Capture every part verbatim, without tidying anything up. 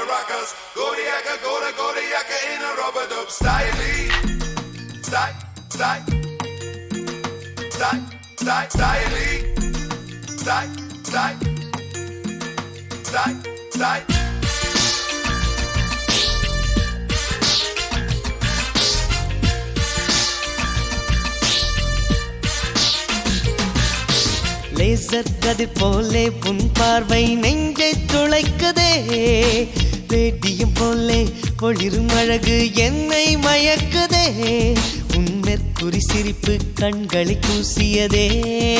rockers. Kodiaka, Koda, Kodiaka in a rubber dub. Styling. Style, style. Style, style, styling. Style, style. Style, style. Laser கதிர் போலே உன் பார்வை நெஞ்சை துளைக்குதே. Radium போலே ஒளிரும் அழகு என்னை மயக்குதே. உன் மெர்க்குரி சிரிப்பு கண்களை கூசியதே.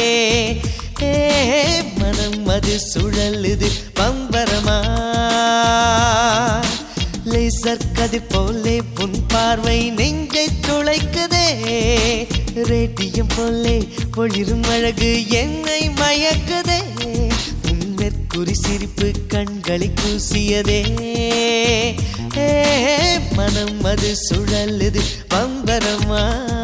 மனம் அது சுழலுது பம்பரமா. லேசர் கதிர் போலே உன் பார்வை நெஞ்சை துளைக்குதே. ரேடியம் போலே ஒளிரும் அழகு என்னை மயக்குதே. உன் மெர்க்குரி சிரிப்பு கண்களை கூசியதே. மனம் அது சுழலுது பம்பரமா.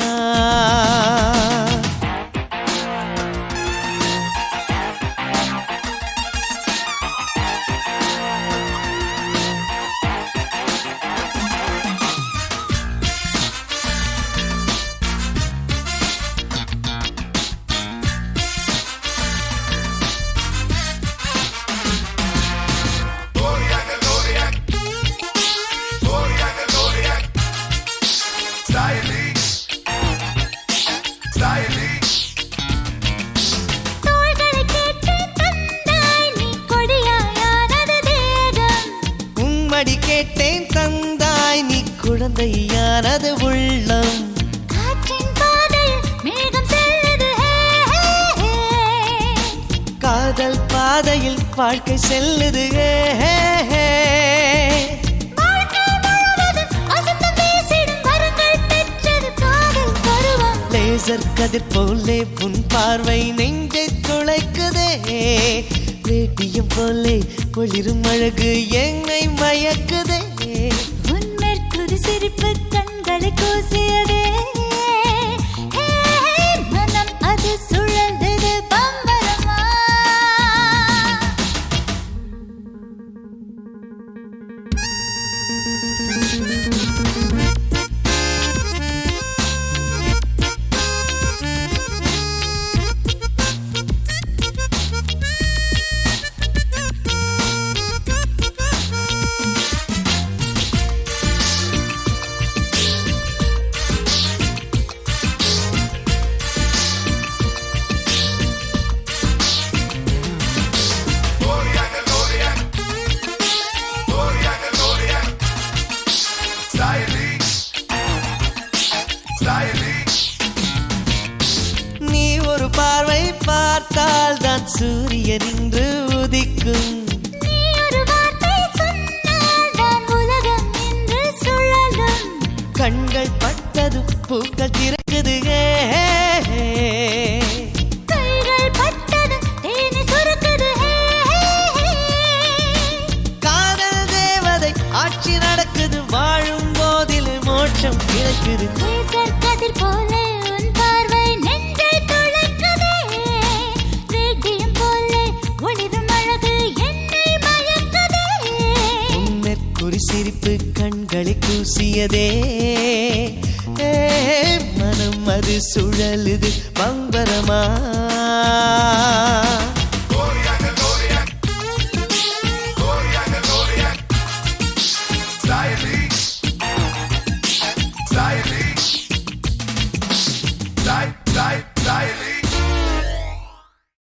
உம்மடி கேட்டேன் தந்தாய் நீ குழந்தையானது உள்ளம். காற்றின் பாதையில் மேகம் செல்லுது. காதல் பாதையில் வாழ்க்கை செல்லுது. லேசர் கதிர் போலே உன் பார்வை நெஞ்சை துளைக்குதே. ரேடியம் போலே ஒளிரும் அழகு என்னை மயக்குதே. உன் மெர்க்குரி சிரிப்பு கண்களை கூசியதே. மனம் அது சுழலுது பம்பரமா. நீ ஒரு பார்வை பார்த்தால் தான் சூரியன் இன்று உதிக்கும். நீ ஒரு வார்த்தை சொன்னால் தான் உலகம் இன்று சுழலும். கண்கள் பட்டது பூக்கள் திறக்குது. கைகள் பட்டது தேனி சுருக்குது. காதல் தேவதை ஆட்சி நடக்குது. வாழும் போதில் மோட்சம் கிடைக்குது. லேசர் கதிர் போலே உன் பார்வை நெஞ்சை துளைக்குதே. ரேடியம் போலே ஒளிரும் அழகு என்னை மயக்குதே. உன் மெர்க்குரி சிரிப்பு கண்களை கூசியதே. மனம் அது சுழலுது பம்பரமா.